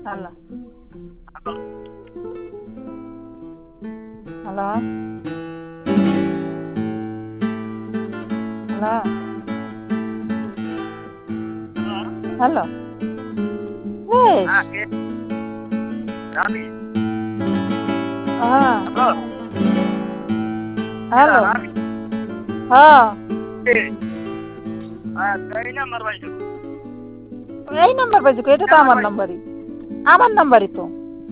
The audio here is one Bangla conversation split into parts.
হ্যালো হ্যালো হ্যালো হ্যালো বেশ হ্যাঁ হ্যালো হ্যাঁ এই নাম্বার পাইছো এটা তো আমার নাম্বারই তো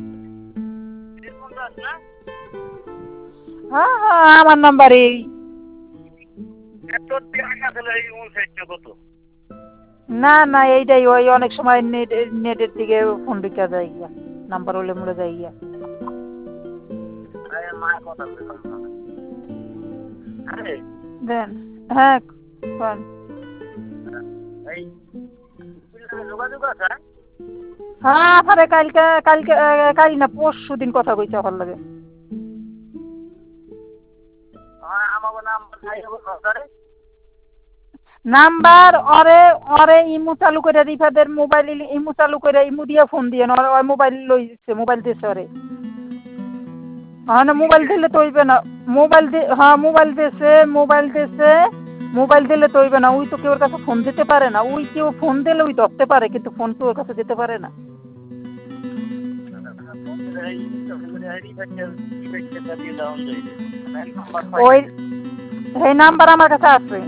হ্যাঁ হ্যাঁ আমার নাম্বারই না না এইটাই ওই অনেক সময় নেটের দিকে ফোন ঢুকা যায় গিয়া নাম্বার হলে মুড়ে যায় গিয়া দেন হ্যাঁ কোন হ্যাঁ আরে কালকে কালকে কাল না পরশু দিন কথা কইছে আমার লাগে নাম্বার ওরে ওরে ইমু চালু করে রিফাদের মোবাইল ইমু চালু করে ইমু দিয়ে ফোন দিয়ে ওর মোবাইল লইছে মোবাইল দিছে ওরে হ্যাঁ না মোবাইল দিলে তো হইবে না মোবাইল হ্যাঁ মোবাইল দিলে তো হইবে না ওই তো কেউ ওর কাছে ফোন দিতে পারে না ওই কেউ ফোন দিলে ওই ধরতে পারে কিন্তু ফোন তো ওর কাছে দিতে পারে না ওই এই নাম্বার আমার কাছে আছে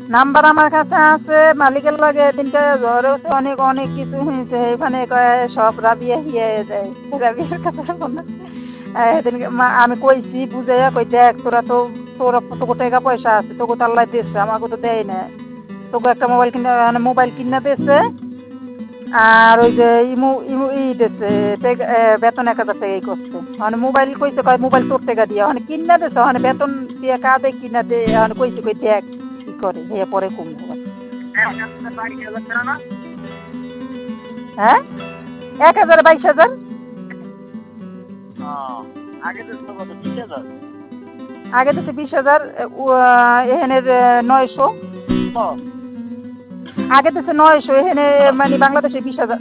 মালিকের লাগে এদিনকে জ্বর হচ্ছে অনেক অনেক কিছু হয়েছে এখানে সব রাবিয়া হিয়ে দেয় রাবিয়ার কাছে এদিনকে আমি কইছি বুঝাইয়া কই দেখ তোকে টাকা পয়সা আছে তোকে তো আল্লাহ দিচ্ছে আমাকে তো দেয় না তোকে একটা মোবাইল কিনা দিচ্ছে আর ওই যে ইমু ইমু ই দিচ্ছে বেতন 1,000 টাকা এই করছে মানে মোবাইল কইছে কয় মোবাইল তোর টাকা দিয়া মানে কিনা দিচ্ছে মানে বেতন দিয়ে কাঁদে কিনা দে কইছে কই দেখ কি করে হে পরে কম হ্যাঁ 1,000 22,000 আগে দিচ্ছে 20,000 এখানের 900 আগে দিচ্ছে 900 এখানে মানে বাংলাদেশে 20,000